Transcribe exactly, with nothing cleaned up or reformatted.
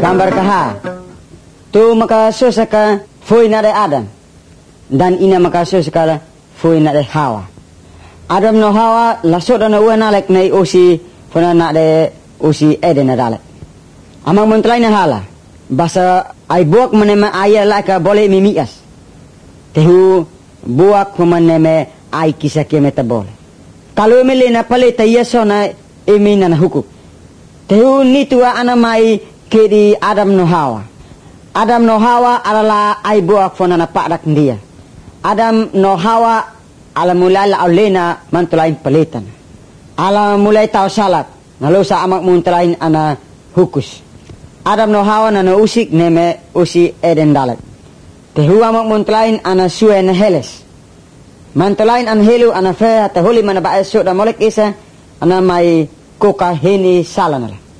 gambar kaha tu maka sosaka foi na de Adam dan ina maka sosaka foi na de Hawa. Adam no Hawa lasot na uana lek nei osi fana na de osi Eden na dalek. Amang mentlai na hala basa ai buak menema aya laka boleh mimias. Tehu buak meneme ai kisah kemeta boleh. Kalau melena pale tayaso na emina na hukum. Tehu ni tua ana mai kedi Adam no Hawa. Adam no Hawa adalah ai buak fana na padak dia. Adam no Hawa ala mulai la aulena mantulain pelitan. Ala mulai tahu salat. Lalu sa amak muntulain ana hukus. Adam no Hawa na no usik neme usi Eden dalek. Tehu amak muntulain ana suen heles. Mantulain an helu ana fe ta holi mana ba esok da molek isa ana mai koka heni salanala.